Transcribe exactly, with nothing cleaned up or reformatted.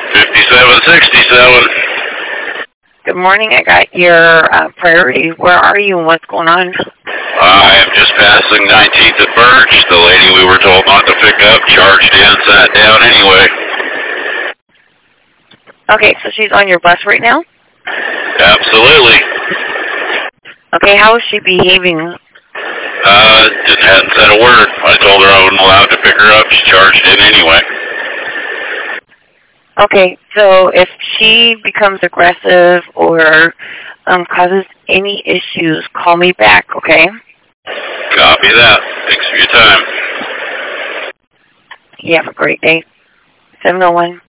fifty-seven sixty-seven. Good morning. I got your uh, priority. Where are you and what's going on? I am just passing nineteenth at Birch. The lady we were told not to pick up charged in, sat down anyway. Okay, so she's on your bus right now? Absolutely. Okay, how is she behaving? Uh, just hadn't said a word. I told her I wasn't allowed to pick her up. She charged in anyway. Okay, so if she becomes aggressive or um, causes any issues, call me back, okay? Copy that. Thanks for your time. You have a great day. seven oh one.